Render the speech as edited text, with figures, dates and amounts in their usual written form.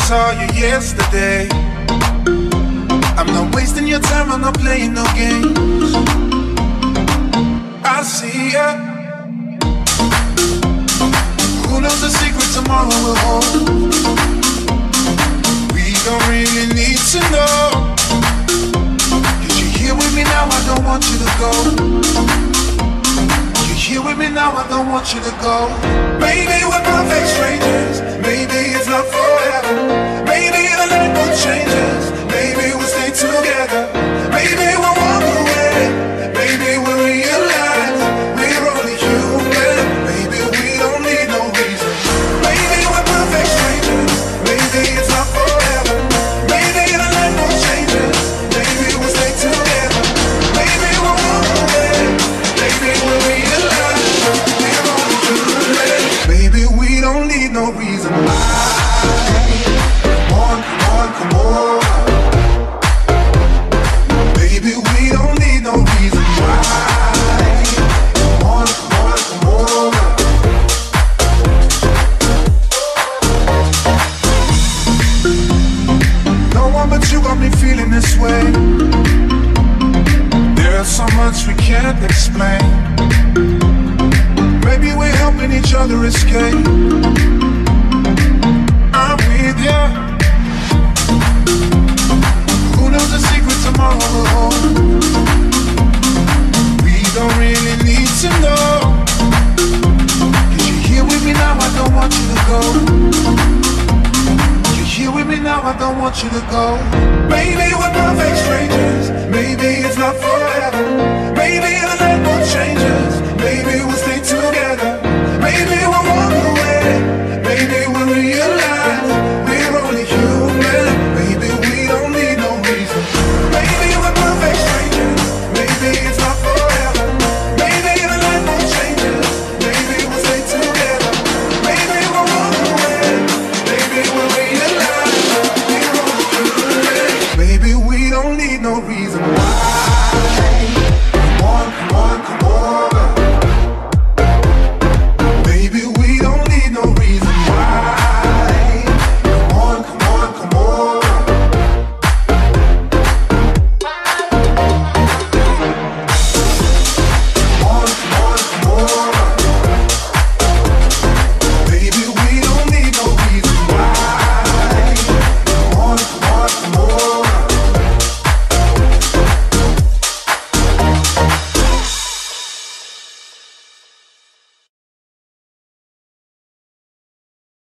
saw you yesterday. I'm not wasting your time, I'm not playing no games. I see ya. Who knows the secret tomorrow will hold? We don't really need to know. Cause you're here with me now, I don't want you to go. You're here with me now, I don't want you to go. Maybe we're perfect strangers. Maybe it's not forever. Maybe the night will change us. Maybe we'll stay together. Maybe we'll walk away. Maybe we'll realize we're only human. Maybe we don't need no reason. Maybe we're perfect strangers. Maybe it's not forever. Maybe the night will change us. Maybe we'll stay together. Maybe we'll walk away. Maybe we'll realize we're only human. Maybe we don't need no reason. Come on. Baby, we don't need no reason why. Come on. No one but you got me feeling this way. There's so much we can't explain. Maybe we're helping each other escape. I'm with you. Who knows the secret tomorrow will hold? We don't really need to know. Cause you're here with me now, I don't want you to go. You're here with me now, I don't want you to go. Maybe we're perfect strangers. Maybe it's not forever. Maybe the night will change us. Maybe we'll stay